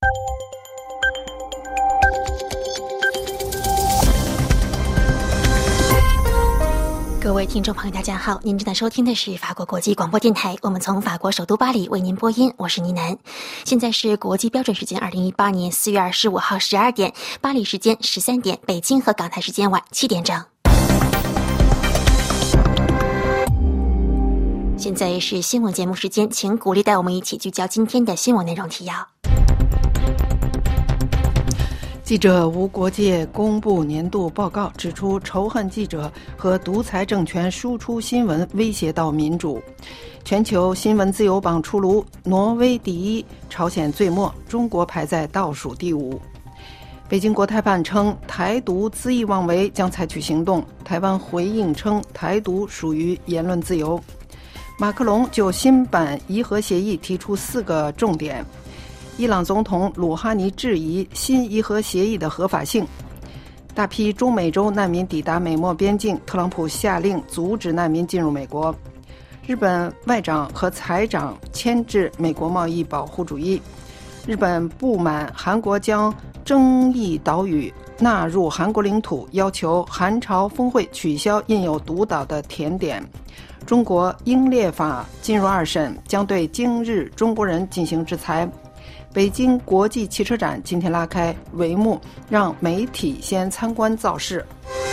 各位听众朋友大家好，您正在收听的是法国国际广播电台，我们从法国首都巴黎为您播音，我是倪楠。现在是国际标准时间2018年4月25号12点，巴黎时间13点，北京和港台时间晚7点整。现在是新闻节目时间，请鼓励带我们一起聚焦今天的新闻内容提要。 记者无国界公布年度报告，指出仇恨记者和独裁政权输出新闻威胁到民主。全球新闻自由榜出炉，挪威第一，朝鲜最末，中国排在倒数第5。北京国台办称台独恣意妄为，将采取行动。台湾回应称台独属于言论自由。马克龙就新版伊核协议提出4个重点。伊朗总统鲁哈尼质疑新伊核协议的合法性。大批中美洲难民抵达美墨边境，特朗普下令阻止难民进入美国。日本外长和财长牵制美国贸易保护主义。日本不满韩国将争议岛屿纳入韩国领土，要求韩朝峰会取消印有独岛的甜点。中国英烈法进入2审，将对今日中国人进行制裁。北京国际汽车展今天拉开帷幕，让媒体先参观造势。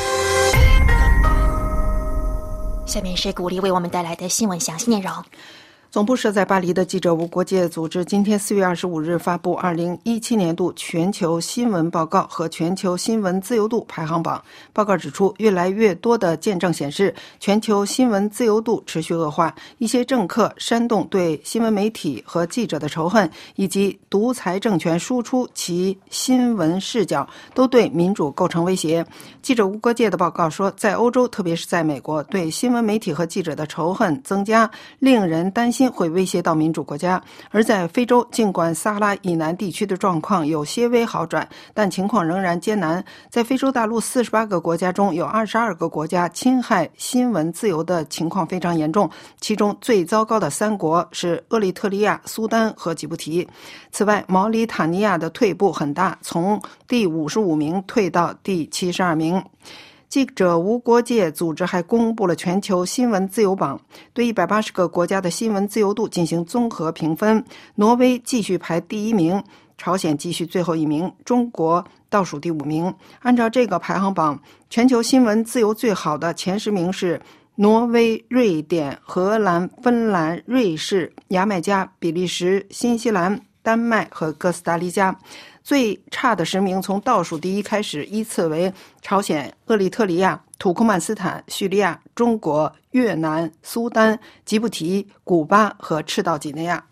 下面是鼓励为我们带来的新闻详细内容。 总部设在巴黎的记者无国界组织今天4月25日发布2017年度全球新闻报告和全球新闻自由度排行榜。报告指出，越来越多的见证显示，全球新闻自由度持续恶化，一些政客煽动对新闻媒体和记者的仇恨，以及独裁政权输出其新闻视角，都对民主构成威胁。记者无国界的报告说，在欧洲，特别是在美国，对新闻媒体和记者的仇恨增加，令人担心会威胁到民主国家。而在非洲，尽管撒哈拉以南地区的状况有些微好转，但情况仍然艰难。在非洲大陆48个国家中，有22个国家侵害新闻自由的情况非常严重，其中最糟糕的3国是厄立特里亚、苏丹和吉布提。此外，毛里塔尼亚的退步很大，从第55名退到第72名。记者无国界组织还公布了全球新闻自由榜，对180个国家的新闻自由度进行综合评分。挪威继续排第1名，朝鲜继续最后1名，中国倒数第5名。按照这个排行榜，全球新闻自由最好的前10名是挪威、瑞典、荷兰、芬兰、瑞士、牙买加、比利时、新西兰、丹麦和哥斯达黎加。最差的10名从倒数第1开始，依次为朝鲜、厄立特里亚、土库曼斯坦、叙利亚、中国、越南、苏丹、吉布提、古巴和赤道几内亚。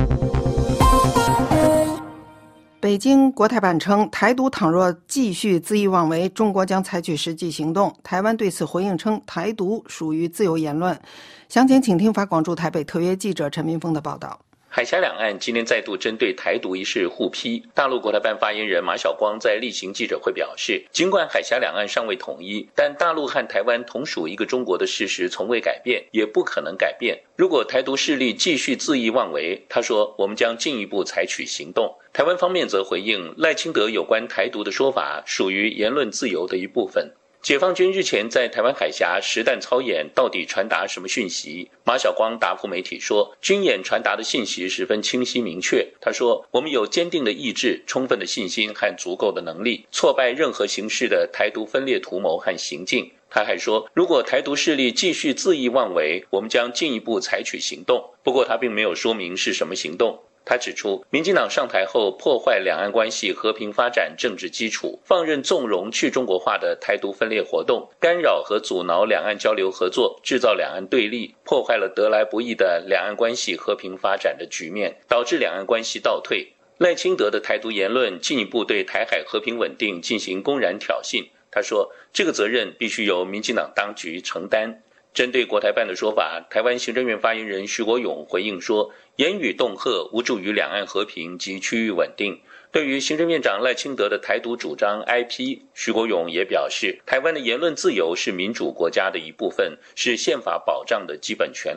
北京国台办称，台独倘若继续恣意妄为，中国将采取实际行动。台湾对此回应称，台独属于自由言论。详情请听法广驻台北特约记者陈明峰的报道。 海峡两岸今天再度针对台独一事互批。大陆国台办发言人马晓光在例行记者会表示，尽管海峡两岸尚未统一，但大陆和台湾同属一个中国的事实从未改变，也不可能改变。如果台独势力继续恣意妄为，他说，我们将进一步采取行动。台湾方面则回应，赖清德有关台独的说法属于言论自由的一部分。解放军日前在台湾海峡实弹操演，到底传达什么讯息？马晓光答复媒体说，军演传达的信息十分清晰明确。他说，我们有坚定的意志、充分的信心和足够的能力，挫败任何形式的台独分裂图谋和行径。他还说，如果台独势力继续恣意妄为，我们将进一步采取行动。不过他并没有说明是什么行动。他指出，民进党上台后破坏两岸关系和平发展政治基础，放任纵容去中国化的台独分裂活动，干扰和阻挠两岸交流合作，制造两岸对立，破坏了得来不易的两岸关系和平发展的局面，导致两岸关系倒退。赖清德的台独言论进一步对台海和平稳定进行公然挑衅。他说，这个责任必须由民进党当局承担。针对国台办的说法，台湾行政院发言人徐国勇回应说，言语恫吓无助于两岸和平及区域稳定。对于行政院长赖清德的台独主张挨批，徐国勇也表示，台湾的言论自由是民主国家的一部分，是宪法保障的基本权利。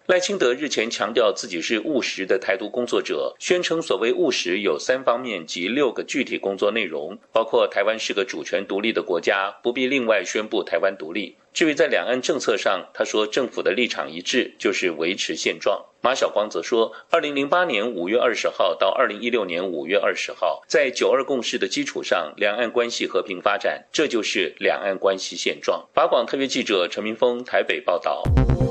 赖清德日前强调自己是务实的台独工作者，宣称所谓务实有3方面及6个具体工作内容，包括台湾是个主权独立的国家，不必另外宣布台湾独立。至于在两岸政策上，他说政府的立场一致，就是维持现状。马晓光则说，2008年5月20号到2016年5月20号，在9·2共识的基础上，两岸关系和平发展，这就是两岸关系现状。法广特约记者陈明峰台北报道。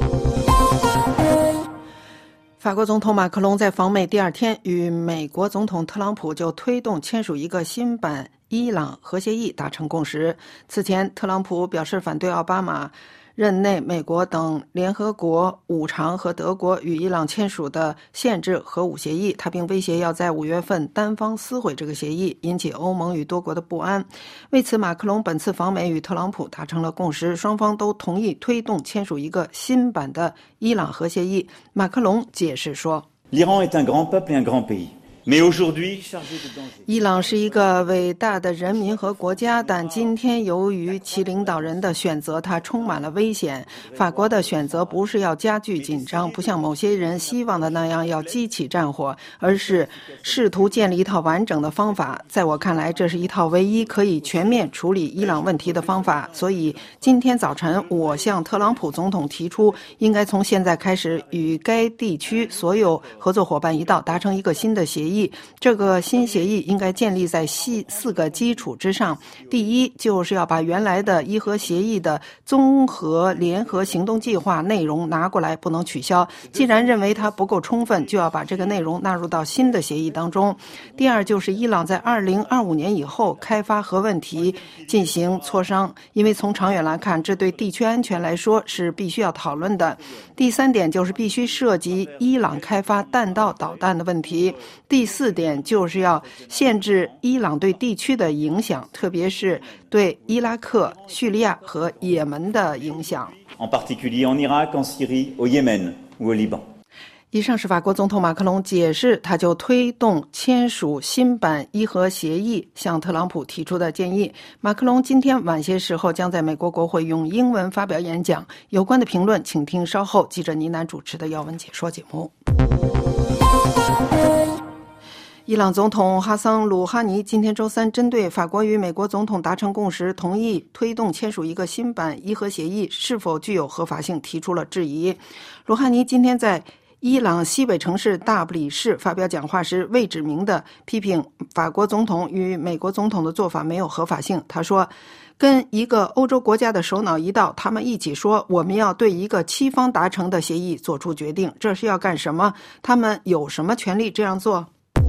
法国总统马克龙在访美第2天，与美国总统特朗普就推动签署一个新版伊朗核协议达成共识。此前，特朗普表示反对奥巴马任内美国等联合国5常和德国与伊朗签署的限制核武协议，他并威胁要在5月份单方撕毁这个协议，引起欧盟与多国的不安。为此，马克龙本次访美与特朗普达成了共识，双方都同意推动签署一个新版的伊朗核协议。马克龙解释说， L'Iran est un grand peuple et un grand pays. 伊朗是一个伟大的人民和国家，但今天由于其领导人的选择，它充满了危险。法国的选择不是要加剧紧张，不像某些人希望的那样要激起战火，而是试图建立一套完整的方法。在我看来，这是一套唯一可以全面处理伊朗问题的方法。所以今天早晨，我向特朗普总统提出，应该从现在开始与该地区所有合作伙伴一道达成一个新的协议。这个新协议应该建立在4个基础之上。第一，就是要把原来的伊核协议的综合联合行动计划内容拿过来，不能取消。既然认为它不够充分，就要把这个内容纳入到新的协议当中。第二，就是伊朗在2025年以后开发核问题进行磋商，因为从长远来看，这对地区安全来说是必须要讨论的。第3点就是必须涉及伊朗开发弹道导弹的问题。第4点就是要限制伊朗对地区的影响，特别是对伊拉克、叙利亚和也门的影响。 En particulier en Irak, en Syrie, au Yémen ou au Liban. 以上是法国总统马克龙解释他就推动签署新版伊核协议向特朗普提出的建议。马克龙今天晚些时候将在美国国会用英文发表演讲，有关的评论请听稍后记者倪楠主持的要闻解说节目。伊朗总统哈桑·鲁哈尼今天周三针对法国与美国总统达成共识，同意推动签署一个新版伊核协议是否具有合法性提出了质疑。鲁哈尼今天在伊朗西北城市大不里士发表讲话时，未指明地批评法国总统与美国总统的做法没有合法性。他说，跟一个欧洲国家的首脑一道，他们一起说我们要对一个7方达成的协议做出决定，这是要干什么？他们有什么权利这样做？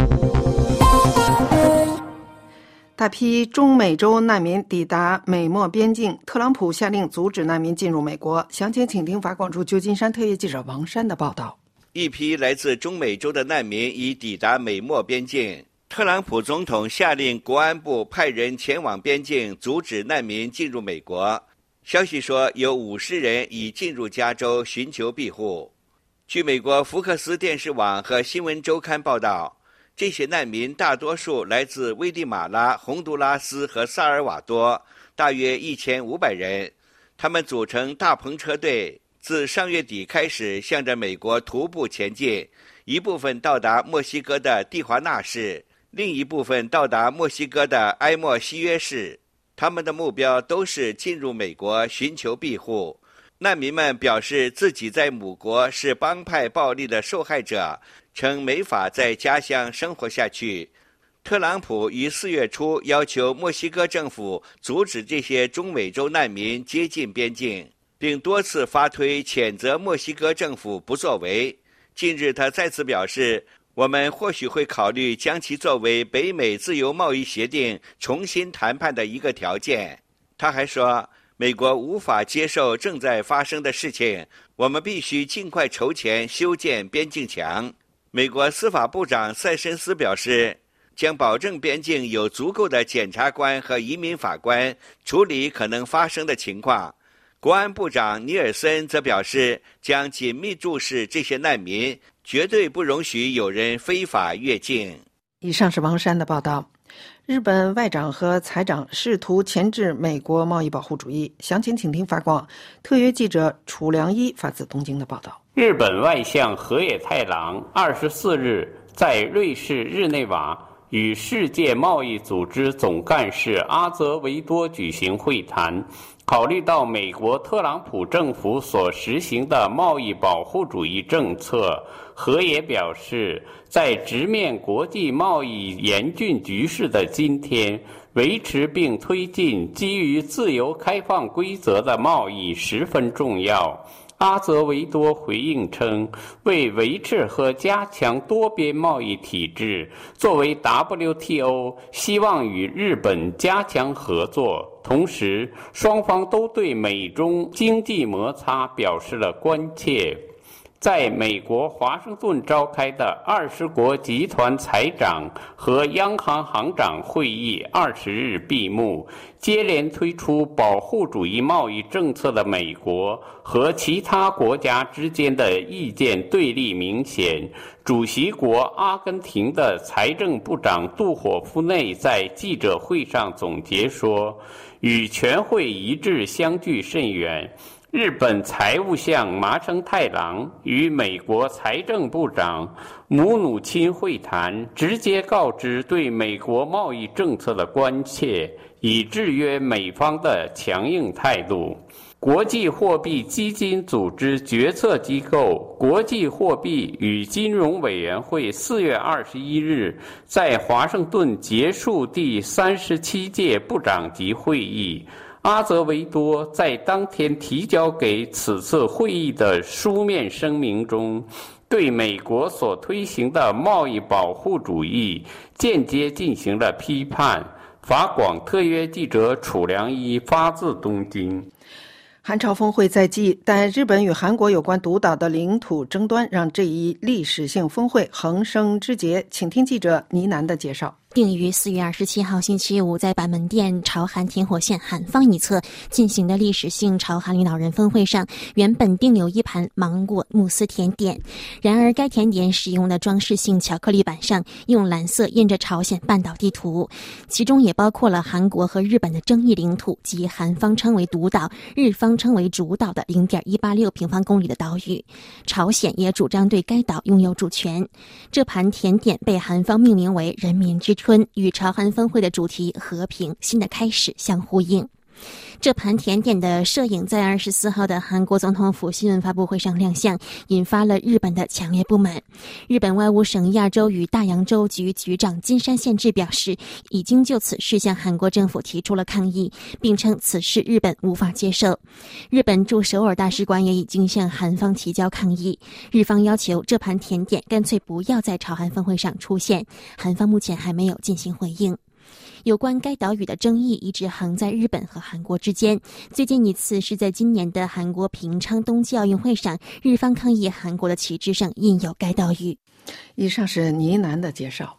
大批中美洲难民抵达美墨边境，特朗普下令阻止难民进入美国。详情请听法广驻旧金山特约记者王山的报道。 一批来自中美洲的难民已抵达美墨边境，特朗普总统下令国安部派人前往边境阻止难民进入美国。消息说有50人已进入加州寻求庇护。据美国福克斯电视网和新闻周刊报道，这些难民大多数来自危地马拉、洪都拉斯和萨尔瓦多，大约1500人。他们组成大篷车队，自上月底开始向着美国徒步前进，一部分到达墨西哥的蒂华纳市，另一部分到达墨西哥的埃莫西约市。他们的目标都是进入美国寻求庇护。难民们表示自己在母国是帮派暴力的受害者，称没法在家乡生活下去。特朗普于4月初要求墨西哥政府阻止这些中美洲难民接近边境，并多次发推谴责墨西哥政府不作为。近日他再次表示，我们或许会考虑将其作为北美自由贸易协定重新谈判的一个条件。他还说，美国无法接受正在发生的事情，我们必须尽快筹钱修建边境墙。美国司法部长塞申斯表示，将保证边境有足够的检察官和移民法官处理可能发生的情况。国安部长尼尔森则表示，将紧密注视这些难民，绝对不容许有人非法越境。 以上是王山的报道。日本外长和财长试图钳制美国贸易保护主义，详情请听法广特约记者楚良一发自东京的报道。 日本外相河野太郎24日在瑞士日内瓦与世界贸易组织总干事阿泽维多举行会谈，考虑到美国特朗普政府所实行的贸易保护主义政策，河野表示，在直面国际贸易严峻局势的今天，维持并推进基于自由开放规则的贸易十分重要。阿泽维多回应称，为维持和加强多边贸易体制，作为 WTO 希望与日本加强合作，同时双方都对美中经济摩擦表示了关切。在美国华盛顿召开的20国集团财长和央行行长会议20日闭幕，接连推出保护主义贸易政策的美国和其他国家之间的意见对立明显。主席国阿根廷的财政部长杜霍夫内在记者会上总结说，与全会一致相距甚远。日本财务相麻生太郎与美国财政部长姆努钦会谈，直接告知对美国贸易政策的关切，以制约美方的强硬态度。国际货币基金组织决策机构国际货币与金融委员会4月21日在华盛顿结束第37届部长级会议。阿泽维多在当天提交给此次会议的书面声明中，对美国所推行的贸易保护主义间接进行了批判。法广特约记者楚良一发自东京。 韩朝峰会在即，但日本与韩国有关独岛的领土争端让这一历史性峰会横生枝节。请听记者倪楠的介绍。 定于4月27号星期五在板门店朝韩停火线韩方一侧进行的历史性朝韩领导人峰会上，原本定有一盘芒果慕斯甜点，然而该甜点使用的装饰性巧克力板上用蓝色印着朝鲜半岛地图，其中也包括了韩国和日本的争议领土及韩方称为独岛、日方称为主岛的 0.186 平方公里的岛屿。朝鲜也主张对该岛拥有主权。这盘甜点被韩方命名为人民之春，与朝韩峰会的主题和平新的开始相呼应。这盘甜点的摄影在24号的韩国总统府新闻发布会上亮相，引发了日本的强烈不满。日本外务省亚洲与大洋洲局局长金山宪治表示，已经就此事向韩国政府提出了抗议，并称此事日本无法接受。日本驻首尔大使馆也已经向韩方提交抗议，日方要求这盘甜点干脆不要在朝韩峰会上出现，韩方目前还没有进行回应。有关该岛屿的争议一直横在日本和韩国之间，最近一次是在今年的韩国平昌冬季奥运会上，日方抗议韩国的旗帜上印有该岛屿。 以上是倪楠的介绍。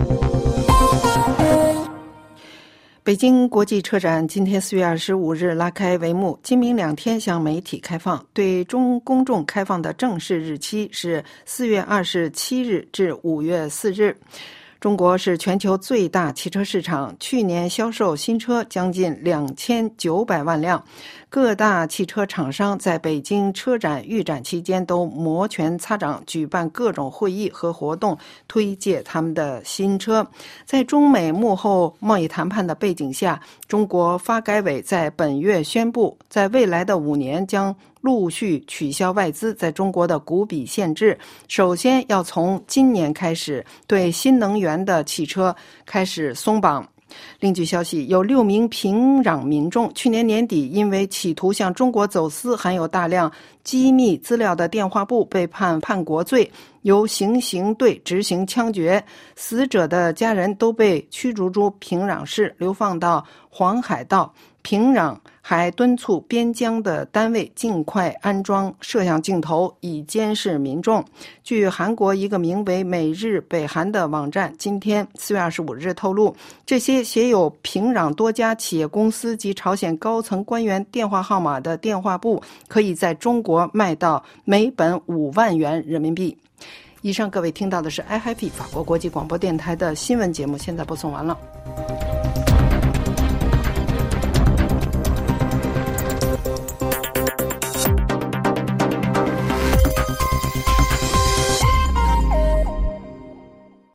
北京国际车展今天4月25日拉开帷幕，今明2天向媒体开放，对公众开放的正式日期是4月27日至5月4日。中国是全球最大汽车市场，去年销售新车将近2900万辆。各大汽车厂商在北京车展预展期间都摩拳擦掌，举办各种会议和活动，推介他们的新车。在中美幕后贸易谈判的背景下，中国发改委在本月宣布，在未来的5年将陆续取消外资在中国的股比限制，首先要从今年开始对新能源的汽车开始松绑。另据消息，有6名平壤民众去年年底因为企图向中国走私含有大量机密资料的电话簿被判国罪，由行刑队执行枪决，死者的家人都被驱逐出平壤市，流放到黄海道。平壤还敦促边疆的单位尽快安装摄像镜头，以监视民众。据韩国一个名为每日北韩的网站今天4月25日透露，这些写有平壤多家企业公司及朝鲜高层官员电话号码的电话簿可以在中国卖到每本5万元人民币。以上各位听到的是 IFP 法国国际广播电台的新闻节目，现在播送完了。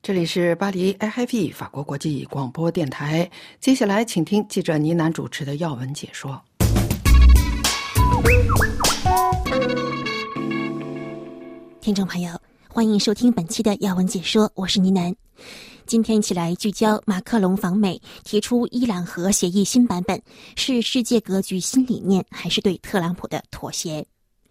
这里是巴黎 IFP 法国国际广播电台。接下来请听记者倪楠主持的要闻解说。 听众朋友，欢迎收听本期的要闻解说，我是倪楠。今天一起来聚焦马克龙访美，提出伊朗核协议新版本，是世界格局新理念，还是对特朗普的妥协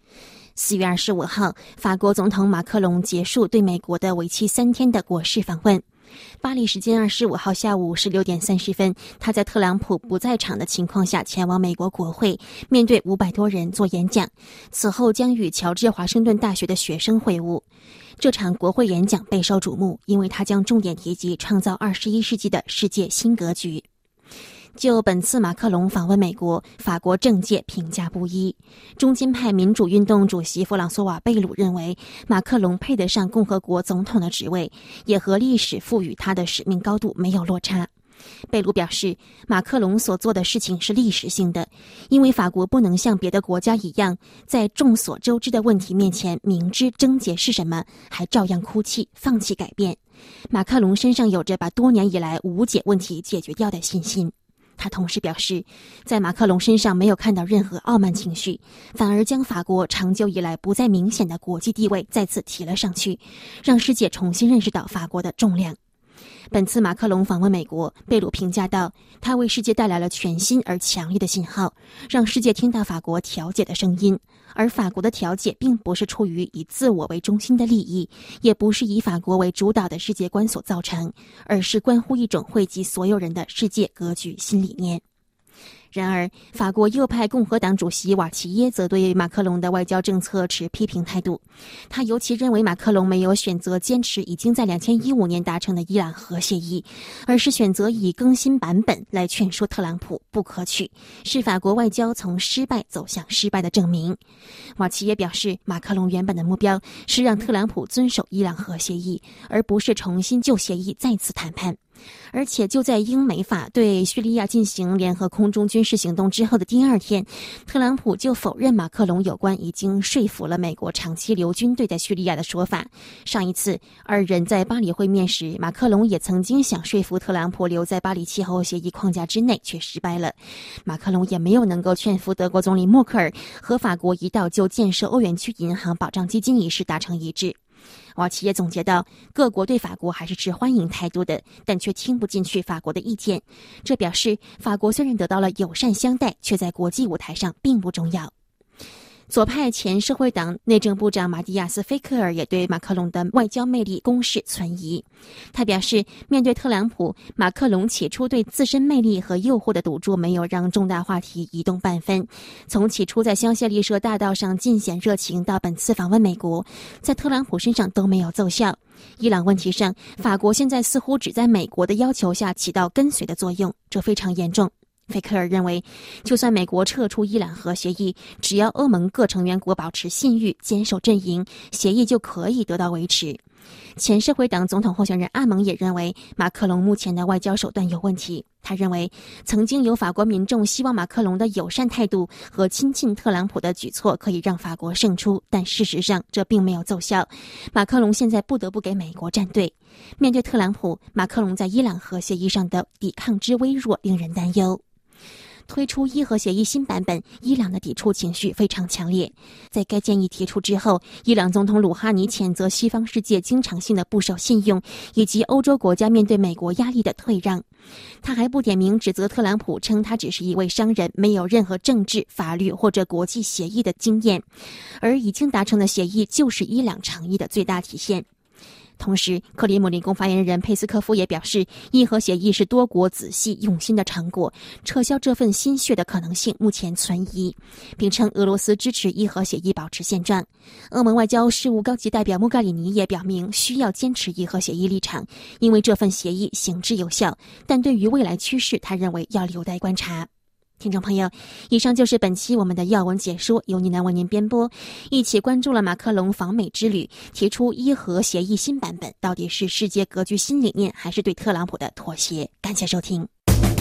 ？4月25号，法国总统马克龙结束对美国的为期3天的国事访问。巴黎时间25号下午16点30分，他在特朗普不在场的情况下前往美国国会，面对500多人做演讲。此后将与乔治华盛顿大学的学生会晤。这场国会演讲备受瞩目，因为他将重点提及创造21世纪的世界新格局。就本次马克龙访问美国，法国政界评价不一。中间派民主运动主席弗朗索瓦·贝鲁认为，马克龙配得上共和国总统的职位，也和历史赋予他的使命高度没有落差。贝鲁表示，马克龙所做的事情是历史性的，因为法国不能像别的国家一样，在众所周知的问题面前明知症结是什么，还照样哭泣，放弃改变。马克龙身上有着把多年以来无解问题解决掉的信心。他同时表示，在马克龙身上没有看到任何傲慢情绪，反而将法国长久以来不再明显的国际地位再次提了上去，让世界重新认识到法国的重量。本次马克龙访问美国，贝鲁评价道，他为世界带来了全新而强烈的信号，让世界听到法国调解的声音。而法国的调解并不是出于以自我为中心的利益，也不是以法国为主导的世界观所造成，而是关乎一种惠及所有人的世界格局新理念。然而，法国右派共和党主席瓦齐耶则对马克龙的外交政策持批评态度。他尤其认为马克龙没有选择坚持已经在2015年达成的伊朗核协议，而是选择以更新版本来劝说特朗普，不可取，是法国外交从失败走向失败的证明。瓦齐耶表示，马克龙原本的目标是让特朗普遵守伊朗核协议，而不是重新就协议再次谈判。而且就在英美法对叙利亚进行联合空中军事行动之后的第2天，特朗普就否认马克龙有关已经说服了美国长期留军队在叙利亚的说法。上一次二人在巴黎会面时，马克龙也曾经想说服特朗普留在巴黎气候协议框架之内，却失败了。马克龙也没有能够劝服德国总理默克尔和法国一道就建设欧元区银行保障基金一事达成一致。瓦齐耶总结到，各国对法国还是持欢迎态度的，但却听不进去法国的意见。这表示法国虽然得到了友善相待，却在国际舞台上并不重要。左派前社会党内政部长马蒂亚斯·菲克尔也对马克龙的外交魅力攻势存疑。他表示，面对特朗普，马克龙起初对自身魅力和诱惑的赌注没有让重大话题移动半分。从起初在香榭丽舍大道上尽显热情，到本次访问美国，在特朗普身上都没有奏效。伊朗问题上，法国现在似乎只在美国的要求下起到跟随的作用，这非常严重。费克尔认为，就算美国撤出伊朗核协议，只要欧盟各成员国保持信誉，坚守阵营，协议就可以得到维持。前社会党总统候选人阿蒙也认为，马克龙目前的外交手段有问题。他认为，曾经有法国民众希望马克龙的友善态度和亲近特朗普的举措可以让法国胜出，但事实上这并没有奏效。马克龙现在不得不给美国站队。面对特朗普，马克龙在伊朗核协议上的抵抗之微弱，令人担忧。推出伊核协议新版本，伊朗的抵触情绪非常强烈。在该建议提出之后，伊朗总统鲁哈尼谴责西方世界经常性的不守信用，以及欧洲国家面对美国压力的退让。他还不点名指责特朗普，称他只是一位商人，没有任何政治、法律或者国际协议的经验，而已经达成的协议就是伊朗诚意的最大体现。同时，克里姆林宫发言人佩斯科夫也表示，伊核协议是多国仔细用心的成果，撤销这份心血的可能性目前存疑，并称俄罗斯支持伊核协议保持现状。欧盟外交事务高级代表穆盖里尼也表明需要坚持伊核协议立场，因为这份协议行之有效，但对于未来趋势，他认为要留待观察。听众朋友，以上就是本期我们的要闻解说，由倪楠为您编播。一起关注了马克龙访美之旅，提出伊核协议新版本，到底是世界格局新理念，还是对特朗普的妥协？感谢收听。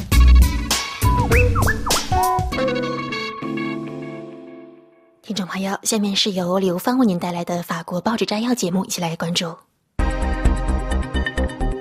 听众朋友，下面是由刘芳为您带来的法国报纸摘要节目，一起来关注。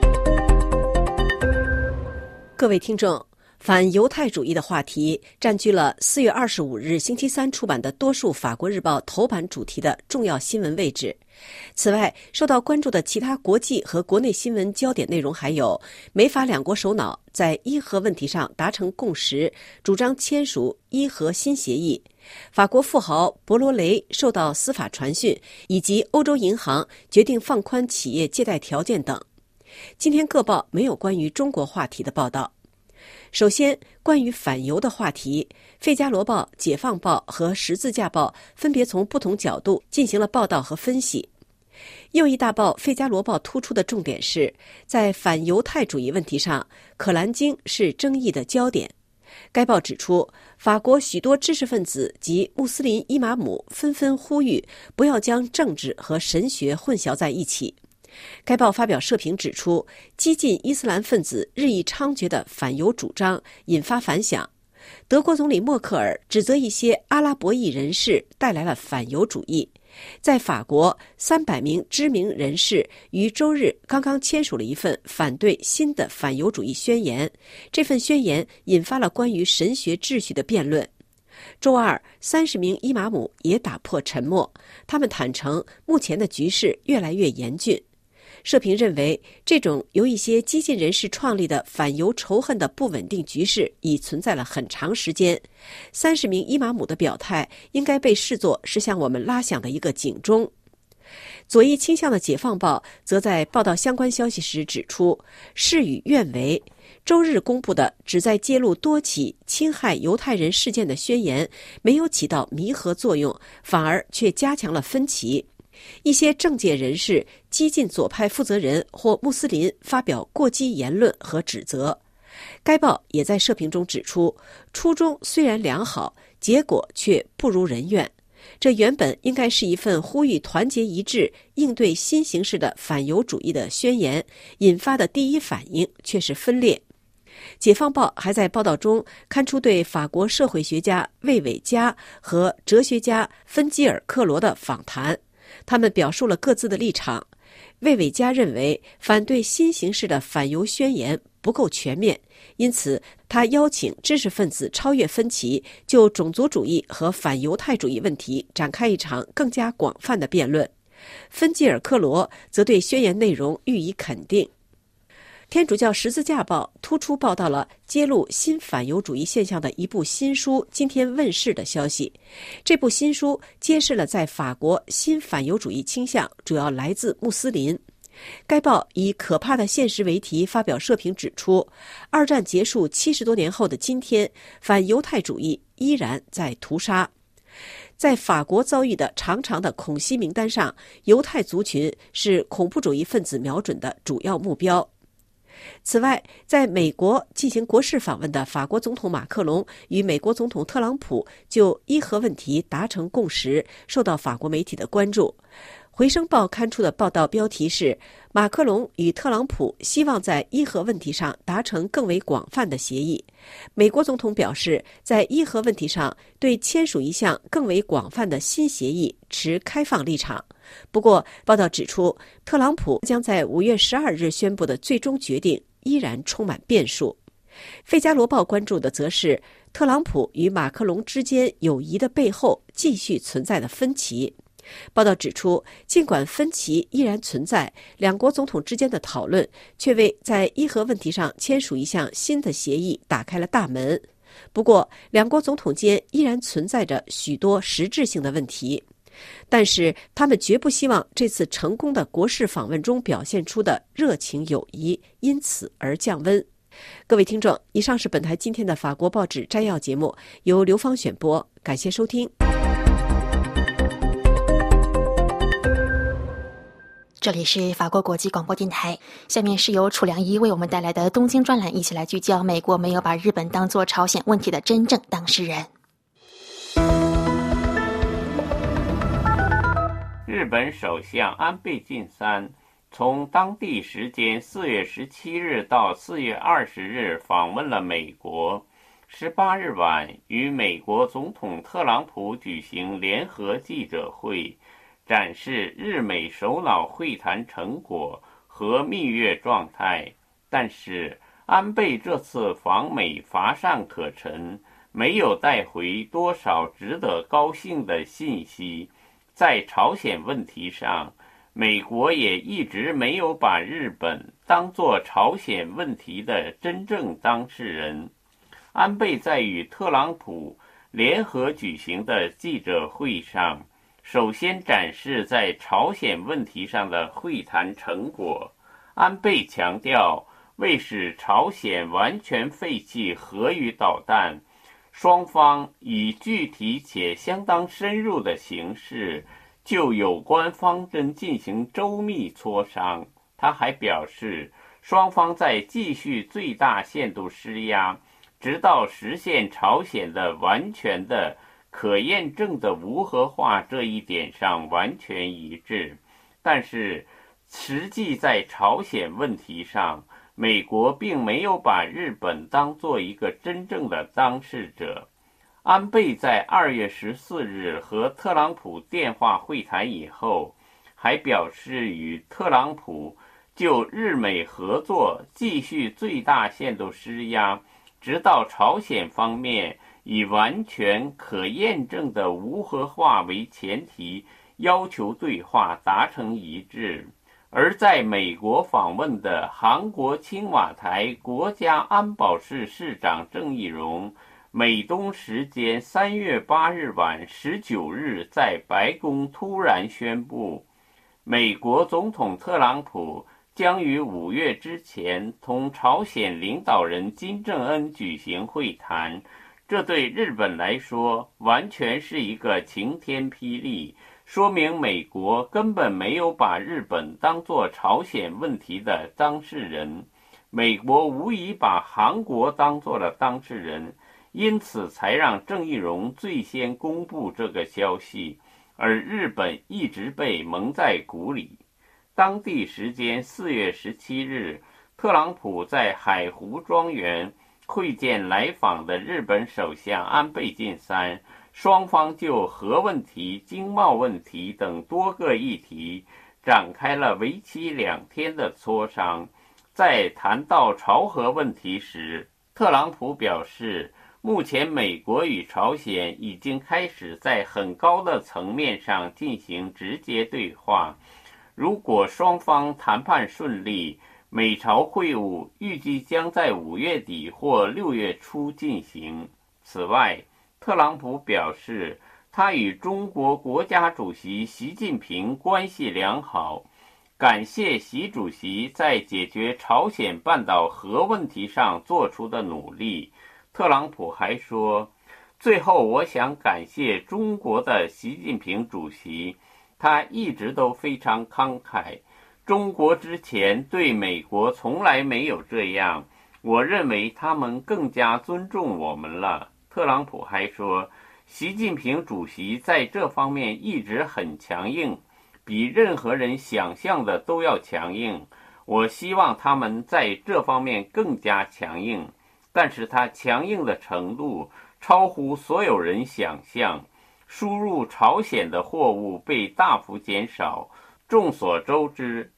各位听众，反犹太主义的话题占据了4月25日星期三出版的多数法国日报头版主题的重要新闻位置。此外，受到关注的其他国际和国内新闻焦点内容还有：美法两国首脑在伊核问题上达成共识，主张签署伊核新协议；法国富豪博罗雷受到司法传讯，以及欧洲银行决定放宽企业借贷条件等。今天各报没有关于中国话题的报道。首先，关于反犹的话题，《费加罗报》、《解放报》和《十字架报》分别从不同角度进行了报道和分析。右翼大报《费加罗报》突出的重点是，在反犹太主义问题上，可兰经是争议的焦点。该报指出，法国许多知识分子及穆斯林伊玛姆纷纷呼吁不要将政治和神学混淆在一起。该报发表社评指出，激进伊斯兰分子日益猖獗的反犹主张引发反响。德国总理默克尔指责一些阿拉伯裔人士带来了反犹主义。在法国，300名知名人士于周日刚刚签署了一份反对新的反犹主义宣言，这份宣言引发了关于神学秩序的辩论。周二，30名伊玛姆也打破沉默，他们坦诚目前的局势越来越严峻。社评认为，这种由一些激进人士创立的反犹仇恨的不稳定局势已存在了很长时间。30名伊玛姆的表态应该被视作是向我们拉响的一个警钟。左翼倾向的《解放报》则在报道相关消息时指出，事与愿违。周日公布的旨在揭露多起侵害犹太人事件的宣言，没有起到弥合作用，反而却加强了分歧。一些政界人士、激进左派负责人或穆斯林发表过激言论和指责。该报也在社评中指出，初衷虽然良好，结果却不如人愿。这原本应该是一份呼吁团结一致应对新形势的反犹主义的宣言，引发的第一反应却是分裂。解放报还在报道中刊出对法国社会学家魏伟嘉和哲学家芬基尔克罗的访谈，他们表述了各自的立场。魏伟嘉认为，反对新形势的反犹宣言不够全面，因此他邀请知识分子超越分歧，就种族主义和反犹太主义问题展开一场更加广泛的辩论。芬基尔克罗则对宣言内容予以肯定。天主教十字架报突出报道了揭露新反犹主义现象的一部新书今天问世的消息。这部新书揭示了在法国新反犹主义倾向主要来自穆斯林。该报以可怕的现实为题发表社评指出，二战结束70多年后的今天，反犹太主义依然在屠杀。在法国遭遇的长长的恐袭名单上，犹太族群是恐怖主义分子瞄准的主要目标。此外，在美国进行国事访问的法国总统马克龙与美国总统特朗普就伊核问题达成共识，受到法国媒体的关注。回声报刊出的报道标题是，马克龙与特朗普希望在伊核问题上达成更为广泛的协议。美国总统表示，在伊核问题上对签署一项更为广泛的新协议持开放立场。不过，报道指出，特朗普将在5月12日宣布的最终决定依然充满变数。费加罗报关注的则是特朗普与马克龙之间友谊的背后继续存在的分歧。报道指出，尽管分歧依然存在，两国总统之间的讨论却为在伊核问题上签署一项新的协议打开了大门。不过，两国总统间依然存在着许多实质性的问题，但是他们绝不希望这次成功的国事访问中表现出的热情友谊因此而降温。各位听众，以上是本台今天的法国报纸摘要节目，由刘芳选播，感谢收听。 这里是法国国际广播电台，下面是由楚良一为我们带来的东京专栏，一起来聚焦美国没有把日本当作朝鲜问题的真正当事人。 日本首相安倍晋三从当地时间4月17日到4月20日访问了美国，18日晚与美国总统特朗普举行联合记者会，展示日美首脑会谈成果和蜜月状态。但是安倍这次访美乏善可陈，没有带回多少值得高兴的信息。在朝鲜问题上，美国也一直没有把日本当作朝鲜问题的真正当事人。安倍在与特朗普联合举行的记者会上，首先展示在朝鲜问题上的会谈成果。安倍强调，为使朝鲜完全废弃核与导弹，双方以具体且相当深入的形式就有关方针进行周密磋商。他还表示，双方在继续最大限度施压，直到实现朝鲜的完全的可验证的无核化这一点上完全一致。但是实际在朝鲜问题上，美国并没有把日本当作一个真正的当事者。安倍在2月14日和特朗普电话会谈以后，还表示与特朗普就日美合作继续最大限度施压，直到朝鲜方面以完全可验证的无核化为前提，要求对话达成一致。而在美国访问的韩国青瓦台国家安保室室长郑义溶，美东时间3月8日晚19日在白宫突然宣布，美国总统特朗普将于5月之前同朝鲜领导人金正恩举行会谈。这对日本来说完全是一个晴天霹雳，说明美国根本没有把日本当作朝鲜问题的当事人，美国无疑把韩国当作了当事人，因此才让郑义溶最先公布这个消息，而日本一直被蒙在鼓里。当地时间4月17日，特朗普在海湖庄园会见来访的日本首相安倍晋三，双方就核问题、经贸问题等多个议题展开了为期2天的磋商。在谈到朝核问题时，特朗普表示，目前美国与朝鲜已经开始在很高的层面上进行直接对话，如果双方谈判顺利，美朝会晤预计将在5月底或6月初进行。此外，特朗普表示，他与中国国家主席习近平关系良好，感谢习主席在解决朝鲜半岛核问题上做出的努力。特朗普还说，最后我想感谢中国的习近平主席，他一直都非常慷慨，中国之前对美国从来没有这样，我认为他们更加尊重我们了。特朗普还说，习近平主席在这方面一直很强硬，比任何人想象的都要强硬，我希望他们在这方面更加强硬，但是他强硬的程度超乎所有人想象，输入朝鲜的货物被大幅减少。众所周知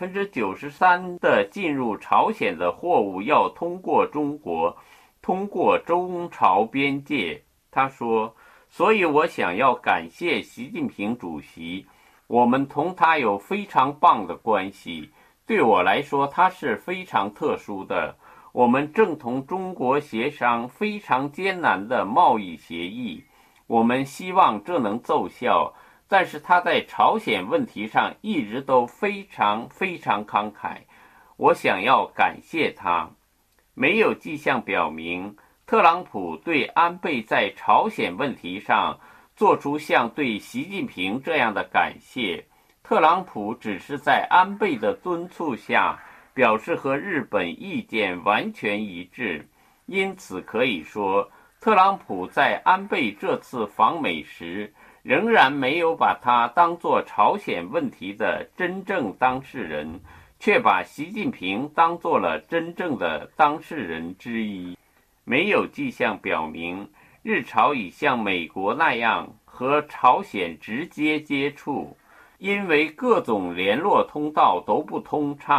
，93%的进入朝鲜的货物要通过中国，通过中朝边界。他说，所以我想要感谢习近平主席，我们同他有非常棒的关系，对我来说他是非常特殊的。我们正同中国协商非常艰难的贸易协议，我们希望这能奏效，但是他在朝鲜问题上一直都非常慷慨，我想要感谢他。没有迹象表明特朗普对安倍在朝鲜问题上做出像对习近平这样的感谢，特朗普只是在安倍的敦促下表示和日本意见完全一致，因此可以说，特朗普在安倍这次访美时仍然没有把他当作朝鲜问题的真正当事人，却把习近平当作了真正的当事人之一。没有迹象表明日朝已像美国那样和朝鲜直接接触，因为各种联络通道都不通畅，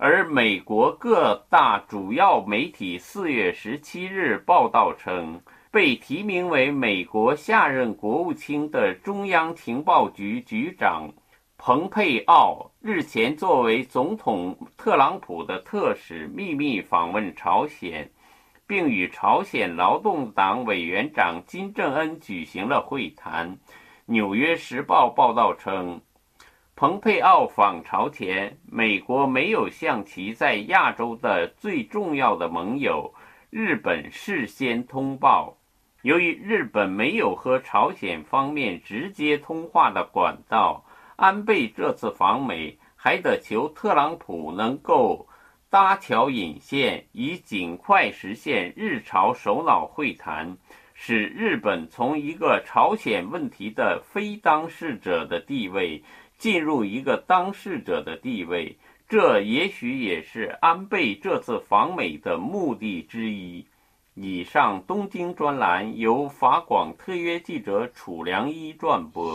而美国各大主要媒体4月17日报道称，被提名为美国下任国务卿的中央情报局局长蓬佩奥日前作为总统特朗普的特使秘密访问朝鲜，并与朝鲜劳动党委员长金正恩举行了会谈。纽约时报报道称，蓬佩奥访朝前，美国没有向其在亚洲的最重要的盟友日本事先通报。由于日本没有和朝鲜方面直接通话的管道，安倍这次访美还得求特朗普能够搭桥引线，以尽快实现日朝首脑会谈，使日本从一个朝鲜问题的非当事者的地位进入一个当事者的地位。这也许也是安倍这次访美的目的之一。以上东京专栏由法广特约记者楚良一转播。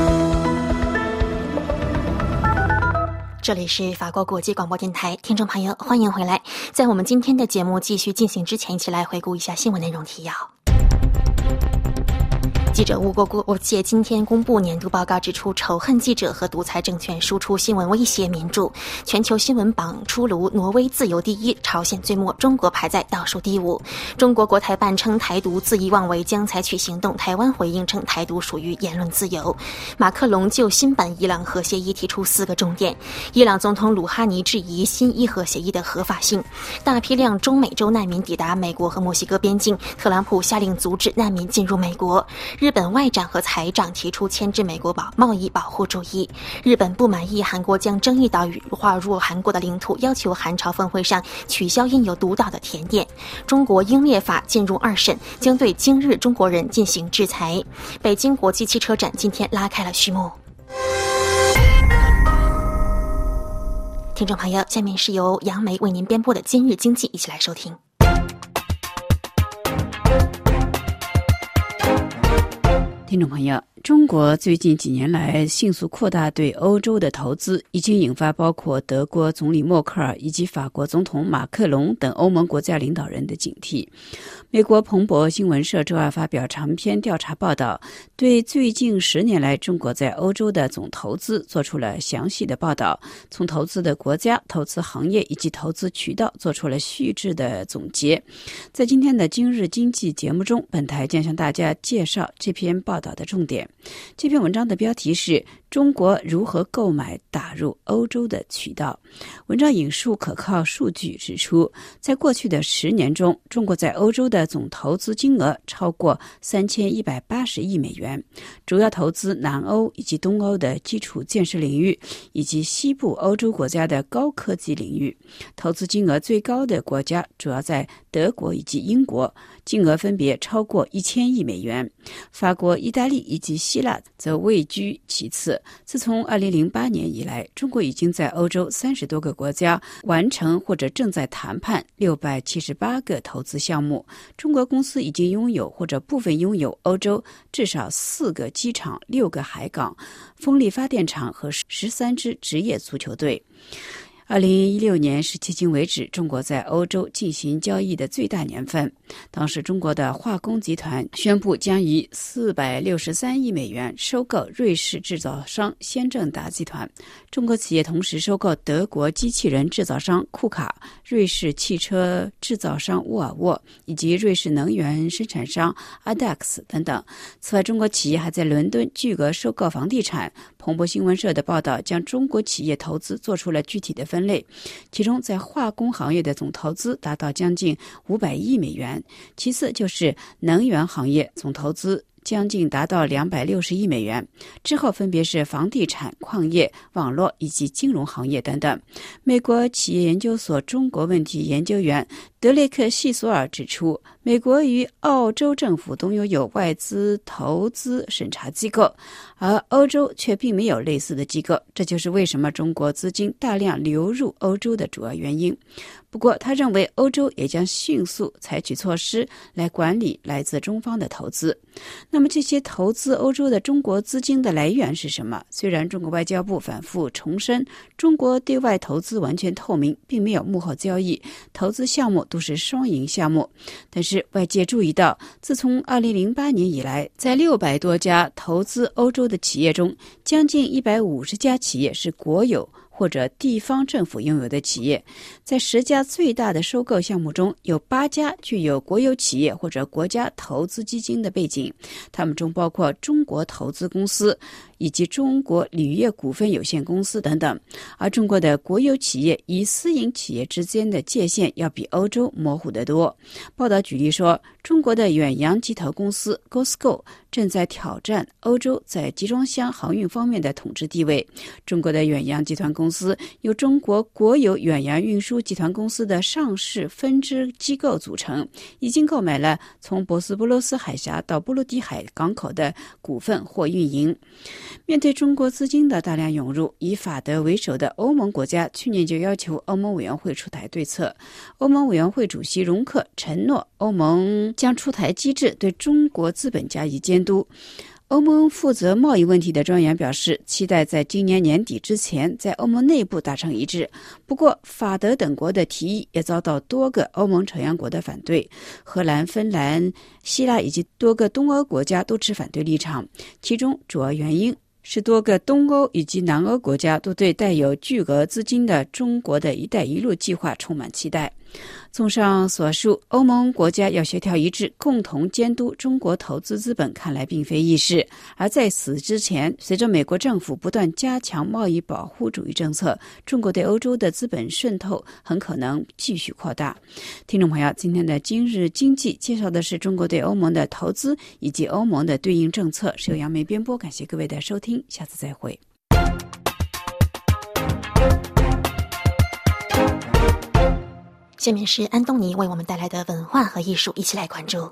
这里是法国国际广播电台，听众朋友欢迎回来。在我们今天的节目继续进行之前，一起来回顾一下新闻内容提要。记者吴国界今天公布年度报告，指出仇恨记者和独裁政权输出新闻威胁民主。全球新闻榜出炉，挪威自由第一，朝鲜最末，中国排在倒数第5。中国国台办称台独恣意妄为，将采取行动。台湾回应称台独属于言论自由。马克龙就新版伊朗核协议提出4个重点。伊朗总统鲁哈尼质疑新伊核协议的合法性。大批量中美洲难民抵达美国和墨西哥边境，特朗普下令阻止难民进入美国。日本外长和财长提出牵制美国贸易保护主义。日本不满意韩国将争议岛屿划入韩国的领土，要求韩朝峰会上取消印有独岛的甜点。中国英烈法进入2审，将对今日中国人进行制裁。北京国际汽车展今天拉开了序幕。听众朋友，下面是由杨梅为您编播的今日经济，一起来收听。 听众朋友，中国最近几年来迅速扩大对欧洲的投资，已经引发包括德国总理默克尔以及法国总统马克龙等欧盟国家领导人的警惕。美国彭博新闻社周二发表长篇调查报道，对最近10年来中国在欧洲的总投资做出了详细的报道，从投资的国家、投资行业以及投资渠道做出了细致的总结。在今天的今日经济节目中，本台将向大家介绍这篇报道的重点。这篇文章的标题是中国如何购买打入欧洲的渠道。文章引述可靠数据指出，在过去的10年中，中国在欧洲的总投资金额超过3180亿美元，主要投资南欧以及东欧的基础建设领域，以及西部欧洲国家的高科技领域。投资金额最高的国家主要在德国以及英国，金额分别超过1000亿美元。法国、意大利以及希腊则位居其次。自从2008年以来，中国已经在欧洲30多个国家完成或者正在谈判678个投资项目。中国公司已经拥有或者部分拥有欧洲至少4个机场、6个海港、风力发电厂和13支职业足球队。2016年是迄今为止中国在欧洲进行交易的最大年份。当时中国的化工集团宣布将以463亿美元收购瑞士制造商先正达集团。中国企业同时收购德国机器人制造商库卡、瑞士汽车制造商沃尔沃以及瑞士能源生产商 ADAX 等等。此外，中国企业还在伦敦巨额收购房地产。彭博新闻社的报道将中国企业投资做出了具体的分类，其中在化工行业的总投资达到将近500亿美元，其次就是能源行业，总投资将近达到260亿美元，之后分别是房地产、矿业、网络以及金融行业等等。美国企业研究所中国问题研究员德雷克·希索尔指出，美国与澳洲政府都拥有外资投资审查机构，而欧洲却并没有类似的机构，这就是为什么中国资金大量流入欧洲的主要原因。不过，他认为欧洲也将迅速采取措施来管理来自中方的投资。那么，这些投资欧洲的中国资金的来源是什么？虽然中国外交部反复重申，中国对外投资完全透明，并没有幕后交易，投资项目都是双赢项目，但是外界注意到，自从2008年以来，在600多家投资欧洲的企业中，将近150家企业是国有或者地方政府拥有的企业。在10家最大的收购项目中，有8家具有国有企业或者国家投资基金的背景，它们中包括中国投资公司以及中国铝业股份有限公司等等。而中国的国有企业与私营企业之间的界限要比欧洲模糊得多。报道举例说，中国的远洋集团公司 GOSCO 正在挑战欧洲在集装箱航运方面的统治地位。中国的远洋集团公司由中国国有远洋运输集团公司的上市分支机构组成，已经购买了从博斯布鲁斯海峡到波罗的海港口的股份或运营。面对中国资金的大量涌入，以法德为首的欧盟国家去年就要求欧盟委员会出台对策。欧盟委员会主席容克承诺，欧盟将出台机制对中国资本加以监督。欧盟负责贸易问题的专员表示，期待在今年年底之前在欧盟内部达成一致。不过，法德等国的提议也遭到多个欧盟成员国的反对，荷兰、芬兰、希腊以及多个东欧国家都持反对立场。其中主要原因是多个东欧以及南欧国家都对带有巨额资金的中国的一带一路计划充满期待。综上所述，欧盟国家要协调一致，共同监督中国投资资本，看来并非易事。而在此之前，随着美国政府不断加强贸易保护主义政策，中国对欧洲的资本渗透很可能继续扩大。听众朋友，今天的今日经济介绍的是中国对欧盟的投资以及欧盟的对应政策，是由杨梅编播，感谢各位的收听，下次再会。 下面是安东尼为我们带来的文化和艺术，一起来关注。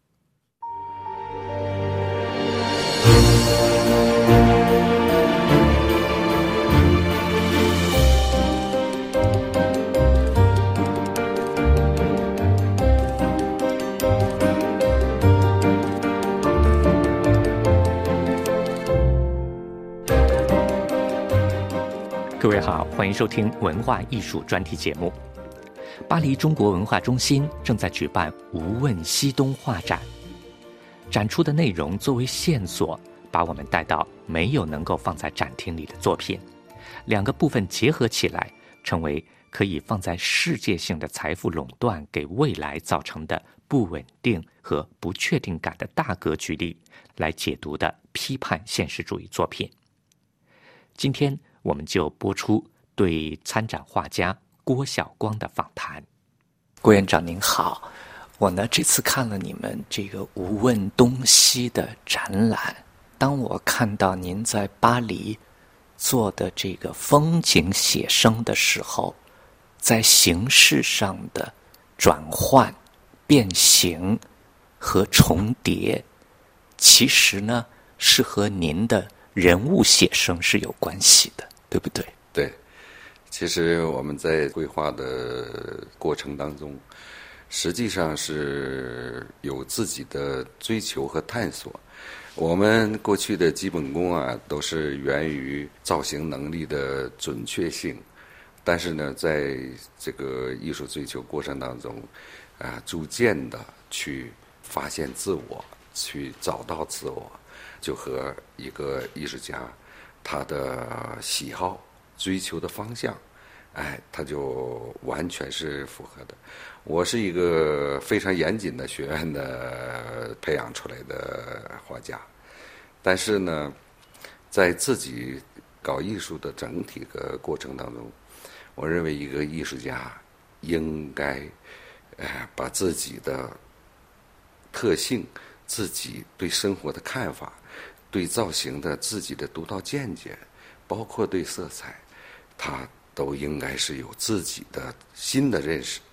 各位好，欢迎收听文化艺术专题节目。巴黎中国文化中心正在举办无问西东画展，展出的内容作为线索，把我们带到没有能够放在展厅里的作品，两个部分结合起来，成为可以放在世界性的财富垄断给未来造成的不稳定和不确定感的大格局里来解读的批判现实主义作品。今天我们就播出对参展画家郭晓光的访谈。 郭院长您好，我呢这次看了你们这个无问东西的展览，当我看到您在巴黎做的这个风景写生的时候，在形式上的转换、变形和重叠，其实呢是和您的人物写生是有关系的，对不对？ 对，其实我们在绘画的过程当中，实际上是有自己的追求和探索。我们过去的基本功啊，都是源于造型能力的准确性，但是呢，在这个艺术追求过程当中，逐渐的去发现自我，去找到自我，就和一个艺术家他的喜好、追求的方向，他就完全是符合的。我是一个非常严谨的学院的培养出来的画家，但是呢，在自己搞艺术的整体的过程当中，我认为一个艺术家应该把自己的特性、自己对生活的看法、对造型的自己的独到见解，包括对色彩，他都应该是有自己的新的认识。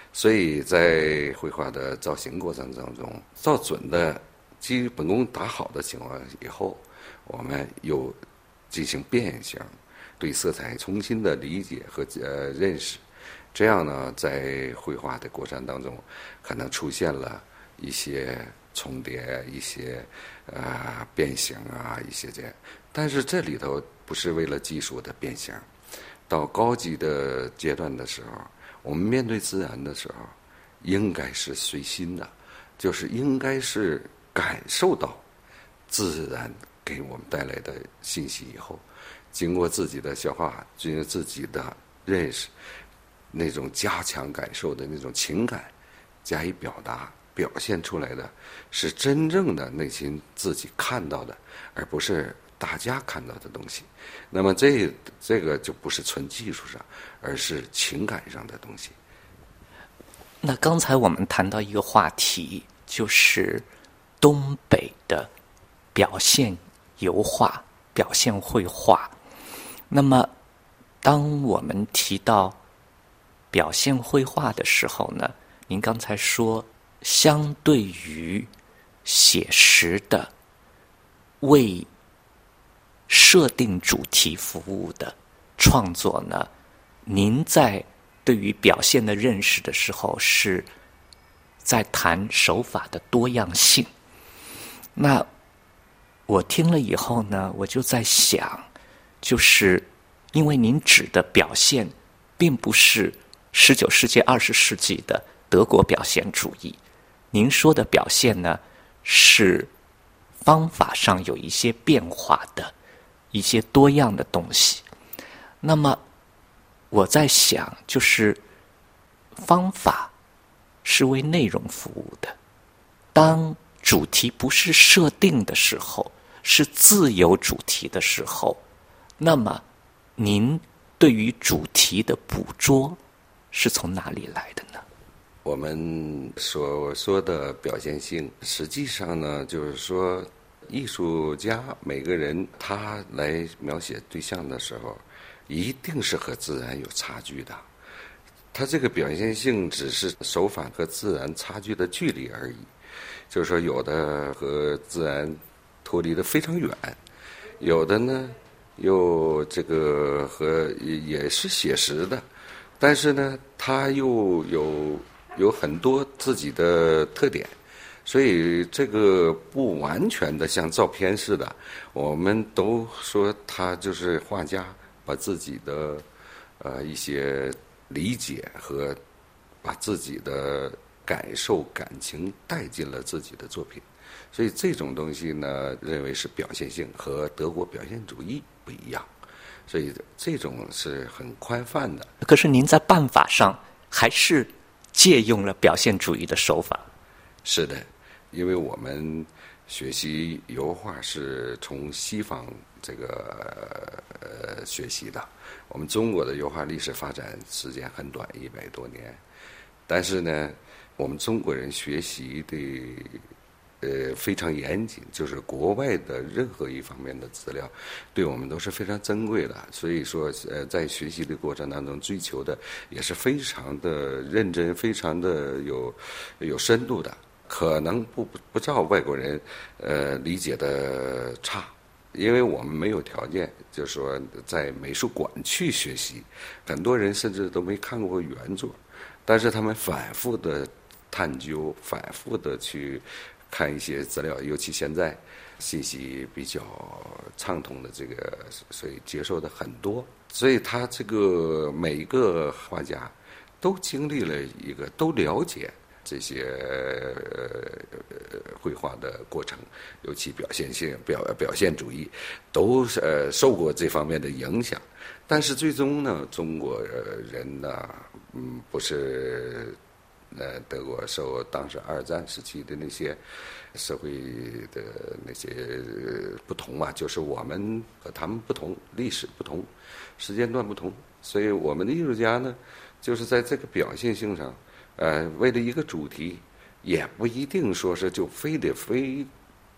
所以在绘画的造型过程当中，造准的基本功打好的情况以后，我们又进行变形，对色彩重新的理解和认识。这样呢，在绘画的过程当中，可能出现了一些重叠、一些变形啊，一些这样。但是这里头不是为了技术的变形。到高级的阶段的时候，我们面对自然的时候，应该是随心的，就是应该是感受到自然给我们带来的信息以后，经过自己的消化，经过自己的认识，那种加强感受的那种情感加以表达，表现出来的是真正的内心自己看到的，而不是大家看到的东西。那么这个就不是纯技术上，而是情感上的东西。 那刚才我们谈到一个话题，就是东北的表现油画、表现绘画。那么当我们提到表现绘画的时候呢，您刚才说相对于写实的为设定主题服务的创作呢，您在对于表现的认识的时候是在谈手法的多样性。那我听了以后呢，我就在想，就是因为您指的表现并不是19世纪、20世纪的德国表现主义，您说的表现呢，是方法上有一些变化的一些多样的东西。那么我在想，就是方法是为内容服务的，当主题不是设定的时候，是自由主题的时候，那么您对于主题的捕捉是从哪里来的呢？ 我们所说的表现性，实际上呢，就是说艺术家每个人他来描写对象的时候，一定是和自然有差距的。他这个表现性只是手法和自然差距的距离而已。就是说，有的和自然脱离得非常远，有的呢又这个和也是写实的，但是呢，它又有很多自己的特点。所以这个不完全的像照片似的，我们都说他就是画家把自己的一些理解和把自己的感受感情带进了自己的作品。所以这种东西呢，认为是表现性，和德国表现主义不一样。所以这种是很宽泛的。 可是您在办法上还是借用了表现主义的手法。 是的，因为我们学习油画是从西方这个学习的。我们中国的油画历史发展时间很短，100多年。但是呢，我们中国人学习的非常严谨，就是国外的任何一方面的资料对我们都是非常珍贵的。所以说在学习的过程当中追求的也是非常的认真，非常的有深度的，可能不照外国人理解的差。因为我们没有条件，就是说在美术馆去学习，很多人甚至都没看过原作，但是他们反复的探究，反复的去看一些资料，尤其现在信息比较畅通的这个，所以接受的很多。所以他这个每一个画家都经历了一个，都了解这些绘画的过程，尤其表现性、表现主义，都受过这方面的影响。但是最终呢，中国人呢，不是德国受当时2战时期的那些社会的那些不同嘛，就是我们和他们不同，历史不同，时间段不同，所以我们的艺术家呢，就是在这个表现性上，为了一个主题，也不一定说是就非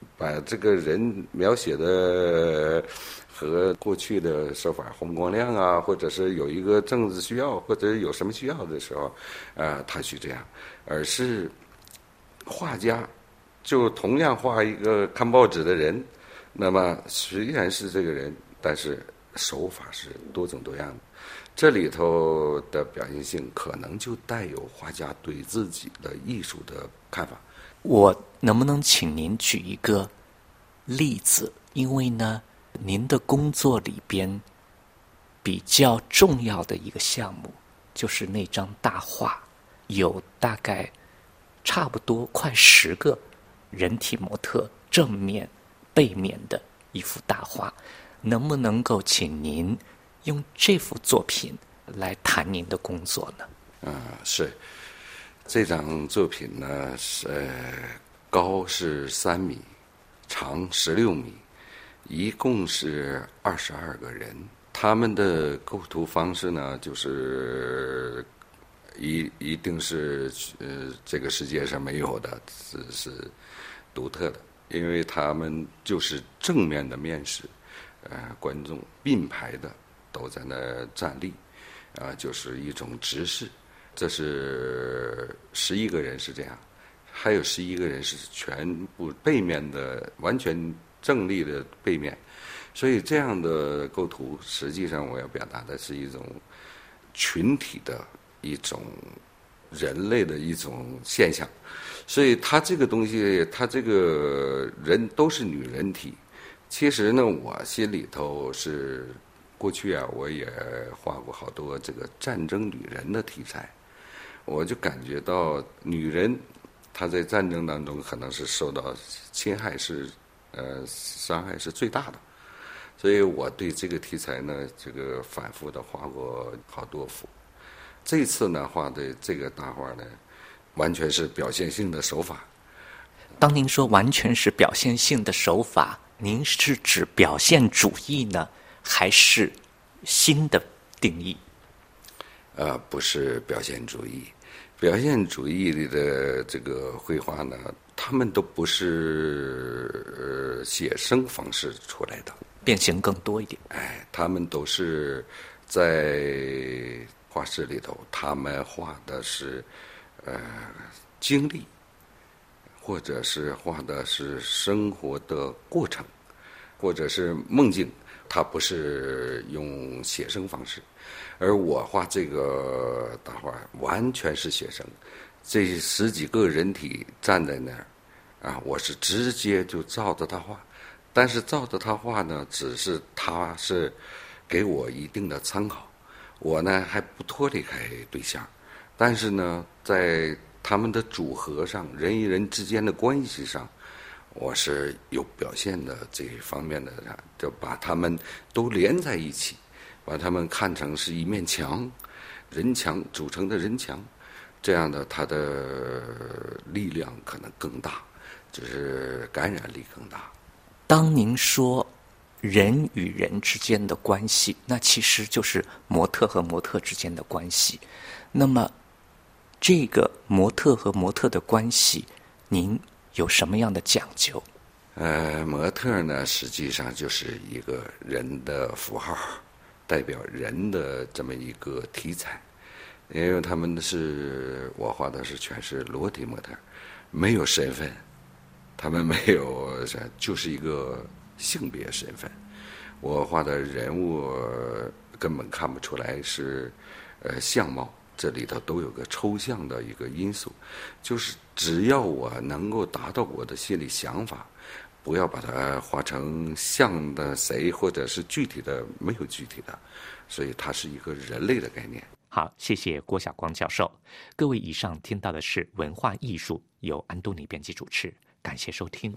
把这个人描写的和过去的手法红光亮啊，或者是有一个政治需要或者有什么需要的时候，他去这样，而是画家就同样画一个看报纸的人，那么虽然是这个人，但是手法是多种多样的。这里头的表现性可能就带有画家对自己的艺术的看法。 我能不能请您举一个例子？因为呢，您的工作里边比较重要的一个项目就是那张大画，有大概差不多快10个人体模特正面、背面的一幅大画，能不能够请您用这幅作品来谈您的工作呢？ 是这张作品呢，高是3米，长16米，一共是22个人。他们的构图方式呢，就是一定是这个世界上没有的，是独特的，因为他们就是正面的面试，观众并排的都在那站立，就是一种直视。这是11个人是这样，还有11个人是全部背面的，完全正立的背面。所以这样的构图，实际上我要表达的是一种群体的一种人类的一种现象。所以他这个东西，他这个人都是女人体。其实呢，我心里头是过去我也画过好多这个战争女人的题材。我就感觉到女人她在战争当中可能是受到侵害伤害是最大的，所以我对这个题材呢，这个反复的画过好多幅。这次呢画的这个大画呢，完全是表现性的手法。 当您说完全是表现性的手法，您是指表现主义呢，还是新的定义？ 不是表现主义。表现主义里的这个绘画呢，他们都不是写生方式出来的， 变形更多一点。 他们都是在画室里头，他们画的是经历，或者是画的是生活的过程，或者是梦境。他不是用写生方式，而我画这个大画完全是写生。这10几个人体站在那儿我是直接就照着他画。但是照着他画呢，只是他是给我一定的参考，我呢还不脱离开对象。但是呢，在他们的组合上，人与人之间的关系上，我是有表现的这一方面的，就把他们都连在一起，把他们看成是一面墙，人墙组成的人墙，这样的它的力量可能更大，就是感染力更大。 当您说人与人之间的关系，那其实就是模特和模特之间的关系。那么这个模特和模特的关系，您有什么样的讲究？ 模特呢，实际上就是一个人的符号，代表人的这么一个题材。因为他们我画的是全是裸体模特，没有身份，他们没有，就是一个性别身份。我画的人物根本看不出来是相貌。这里头都有个抽象的一个因素，就是只要我能够达到我的心理想法，不要把它画成像的谁或者是具体的，没有具体的，所以它是一个人类的概念。 好，谢谢郭晓光教授。各位，以上听到的是文化艺术，由安东尼编辑主持，感谢收听。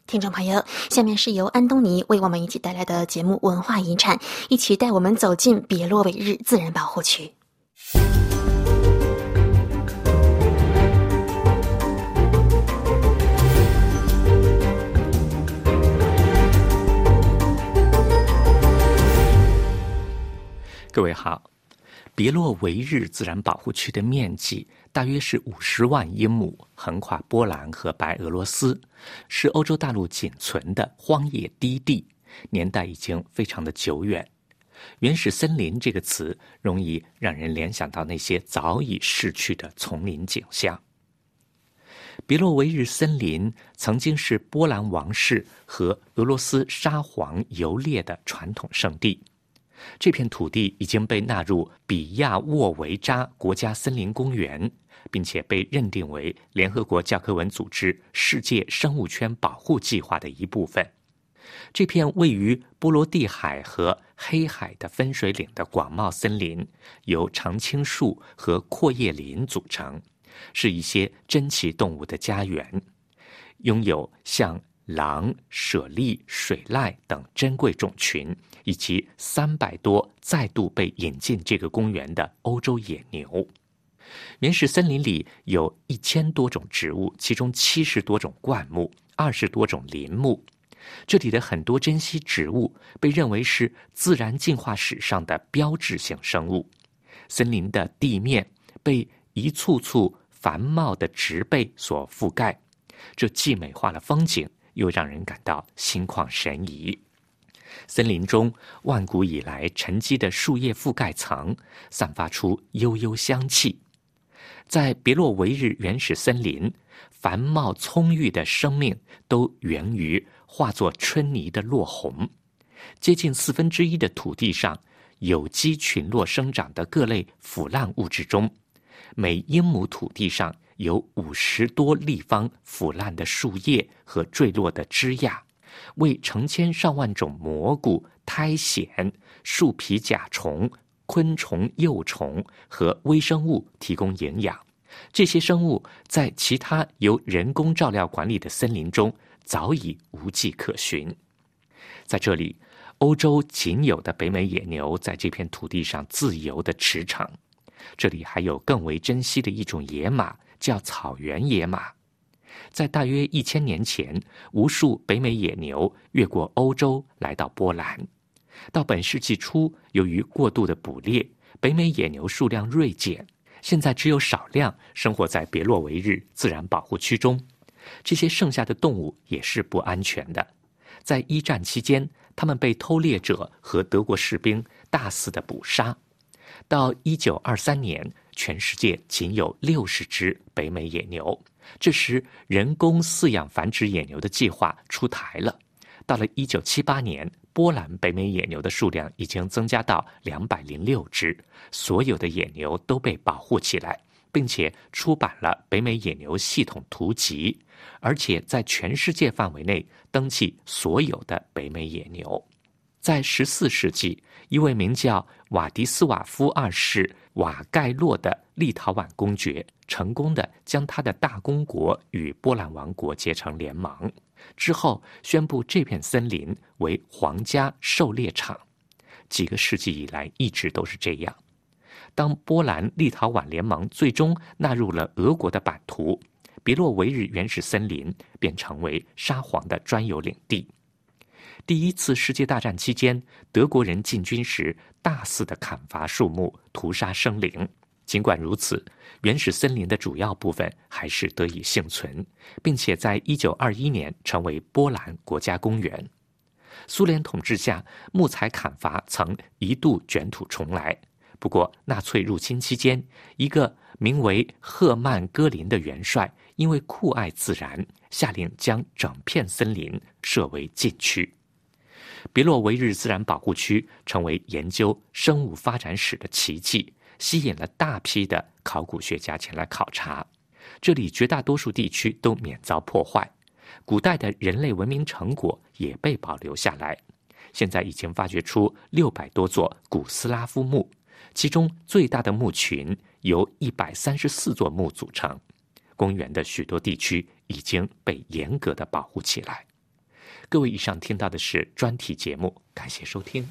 听众朋友，下面是由安东尼为我们一起带来的节目文化遗产，一起带我们走进别洛韦日自然保护区。 各位好，别洛韦日自然保护区的面积大约是50万英亩，横跨波兰和白俄罗斯，是欧洲大陆仅存的荒野低地，年代已经非常的久远。原始森林这个词容易让人联想到那些早已逝去的丛林景象。别洛韦日森林曾经是波兰王室和俄罗斯沙皇游猎的传统圣地。这片土地已经被纳入比亚沃维扎国家森林公园，并且被认定为联合国教科文组织世界生物圈保护计划的一部分。这片位于波罗的海和黑海的分水岭的广袤森林，由常青树和阔叶林组成，是一些珍奇动物的家园，拥有像狼、猞猁、水濑等珍贵种群，以及300多再度被引进这个公园的欧洲野牛。原始森林里有1000多种植物，其中70多种灌木，20多种林木。这里的很多珍稀植物被认为是自然进化史上的标志性生物。森林的地面被一簇簇繁茂的植被所覆盖，这既美化了风景，又让人感到心旷神怡。森林中万古以来沉积的树叶覆盖层散发出悠悠香气。在别洛韦日原始森林，繁茂葱郁的生命都源于化作春泥的落红。接近1/4的土地上，有机群落生长的各类腐烂物质中，每英亩土地上有50多立方腐烂的树叶和坠落的枝桠，为成千上万种蘑菇、苔藓、树皮甲虫、昆虫、幼虫和微生物提供营养。这些生物在其他由人工照料管理的森林中早已无迹可寻。在这里，欧洲仅有的北美野牛在这片土地上自由地驰骋。这里还有更为珍稀的一种野马，叫草原野马。在大约1000年前，无数北美野牛越过欧洲来到波兰。到本世纪初，由于过度的捕猎，北美野牛数量锐减，现在只有少量生活在别洛韦日自然保护区中。这些剩下的动物也是不安全的。在1战期间，它们被偷猎者和德国士兵大肆的捕杀。到1923年，全世界仅有60只北美野牛。这时，人工饲养繁殖野牛的计划出台了。到了1978年，波兰北美野牛的数量已经增加到206只，所有的野牛都被保护起来，并且出版了北美野牛系统图集，而且在全世界范围内登记所有的北美野牛。在14世纪，一位名叫瓦迪斯瓦夫2世瓦盖洛的立陶宛公爵成功地将他的大公国与波兰王国结成联盟，之后宣布这片森林为皇家狩猎场。几个世纪以来一直都是这样。当波兰立陶宛联盟最终纳入了俄国的版图，别洛韦日原始森林便成为沙皇的专有领地。第1次世界大战期间，德国人进军时大肆地砍伐树木，屠杀生灵。尽管如此，原始森林的主要部分还是得以幸存，并且在1921年成为波兰国家公园。苏联统治下，木材砍伐曾一度卷土重来。不过，纳粹入侵期间，一个名为赫曼戈林的元帅因为酷爱自然，下令将整片森林设为禁区。别洛韦日自然保护区成为研究生物发展史的奇迹，吸引了大批的考古学家前来考察。这里绝大多数地区都免遭破坏，古代的人类文明成果也被保留下来。现在已经发掘出600多座古斯拉夫墓，其中最大的墓群由134座墓组成。公园的许多地区已经被严格的保护起来。 各位，以上听到的是专题节目，感谢收听。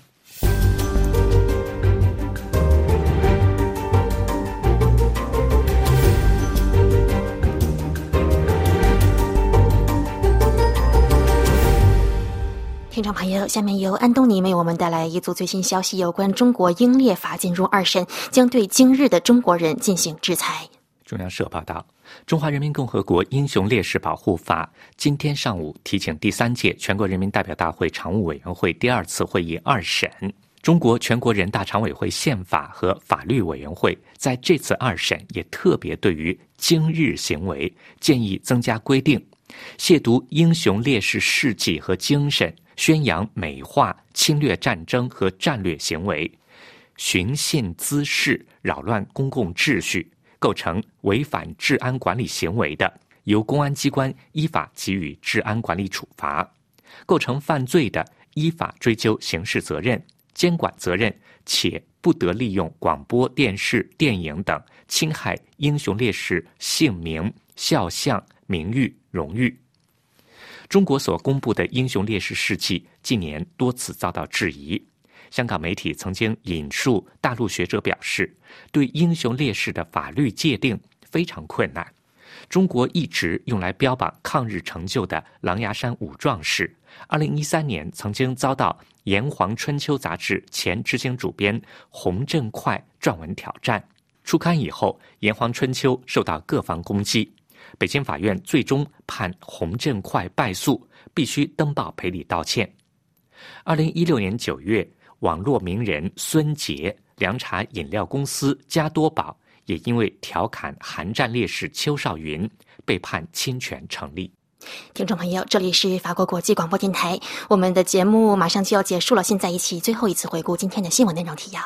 听众朋友，下面由安东尼为我们带来一组最新消息，有关中国英烈法进入2审，将对今日的中国人进行制裁。 中央社报道，中华人民共和国英雄烈士保护法今天上午提请第3届全国人民代表大会常务委员会第2次会议2审。中国全国人大常委会宪法和法律委员会在这次2审也特别对于今日行为建议增加规定，亵渎英雄烈士事迹和精神，宣扬美化侵略战争和战略行为，寻衅滋事，扰乱公共秩序，构成违反治安管理行为的，由公安机关依法给予治安管理处罚；构成犯罪的，依法追究刑事责任、监管责任，且不得利用广播电视、电影等侵害英雄烈士姓名、肖像、名誉、荣誉。中国所公布的英雄烈士事迹近年多次遭到质疑。香港媒体曾经引述大陆学者表示，对英雄烈士的法律界定非常困难。中国一直用来标榜抗日成就的狼牙山五壮士，2013年曾经遭到《炎黄春秋》杂志前执行主编洪振快撰文挑战。出刊以后，《炎黄春秋》受到各方攻击。北京法院最终判洪振快败诉，必须登报赔礼道歉。2016年9月，网络名人孙杰、凉茶饮料公司加多宝也因为调侃韩战烈士邱少云，被判侵权成立。 听众朋友，这里是法国国际广播电台，我们的节目马上就要结束了，现在一起最后一次回顾今天的新闻内容提要。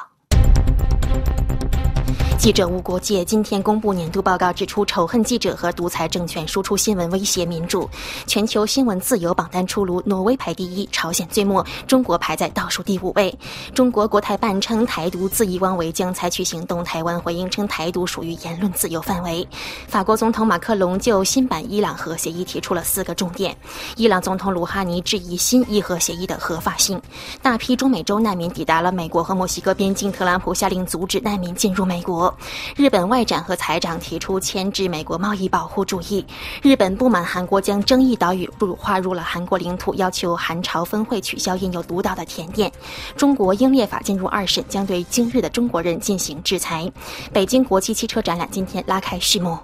记者无国界今天公布年度报告，指出仇恨记者和独裁政权输出新闻威胁民主。全球新闻自由榜单出炉，挪威排第1，朝鲜最末，中国排在倒数第5位。中国国台办称台独恣意妄为，将采取行动。台湾回应称台独属于言论自由范围。法国总统马克龙就新版伊朗核协议提出了4个重点。伊朗总统鲁哈尼质疑新伊核协议的合法性。大批中美洲难民抵达了美国和墨西哥边境，特朗普下令阻止难民进入美国。日本外长和财长提出牵制美国贸易保护主义。日本不满韩国将争议岛屿划入了韩国领土，要求韩朝分会取消印有独岛的甜点。中国英烈法进入2审，将对今日的中国人进行制裁。北京国际汽车展览今天拉开序幕。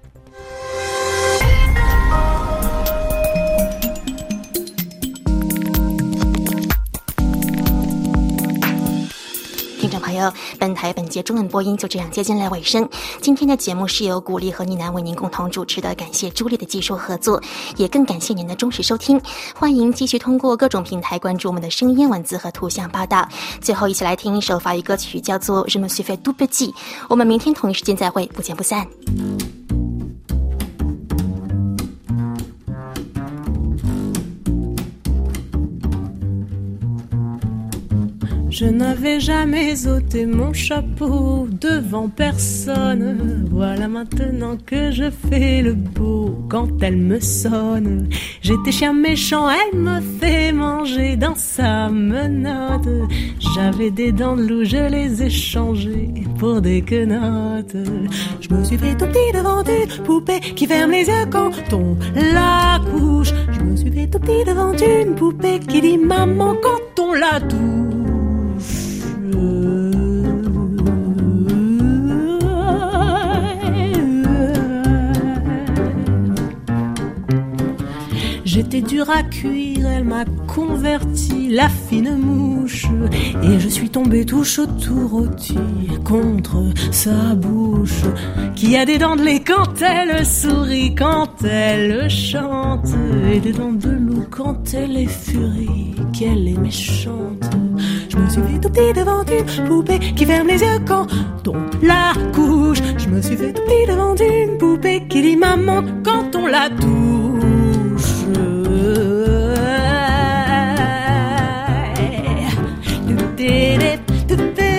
听众朋友，本台本节中文播音就这样接近了尾声。今天的节目是由古丽和妮南为您共同主持的，感谢朱莉的技术合作，也更感谢您的忠实收听。欢迎继续通过各种平台关注我们的声音、文字和图像报道。最后一起来听一首法语歌曲，叫做 Je me suis fait tout petit。我们明天同一时间再会，不见不散。 Je n'avais jamais ôté mon chapeau devant personne. Voilà maintenant que je fais le beau quand elle me sonne. J'étais chien méchant, elle me fait manger dans sa menotte. J'avais des dents de loup, je les ai changées pour des quenottes. Je me suis fait tout petit devant une poupée qui ferme les yeux quand on la couche. Je me suis fait tout petit devant une poupée qui dit maman quand on la touche. J'étais dur à cuire, elle m'a converti la fine mouche. Et je suis tombé tout chaud, tout rôti contre sa bouche. Qui a des dents de lait quand elle sourit, quand elle chante. Et des dents de loup quand elle est furie, qu'elle est méchante. Je me suis fait tout petit devant une poupée qui ferme les yeux quand on la couche. Je me suis fait tout petit devant une poupée qui dit maman quand on la touche.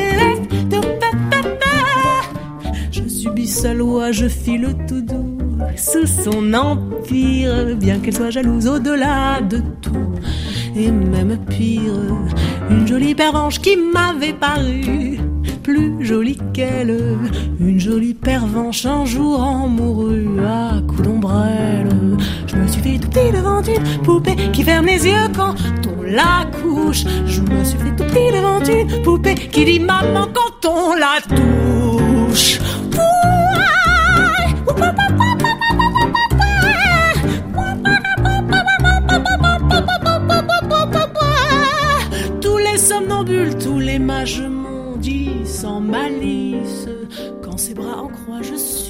Je subis sa loi, je file tout doux sous son empire, bien qu'elle soit jalouse au-delà de tout. Et même pire, une jolie pervenche qui m'avait paru plus jolie qu'elle, une jolie pervenche un jour en mourut à coups d'ombrelle. Je me suis fait tout petit devant une poupée qui ferme les yeux quand on la couche. Je me suis fait tout petit devant une poupée qui dit maman quand on la touche. Tous les somnambules, tous les mages m'ont dit sans malice, quand ses bras en croix je suis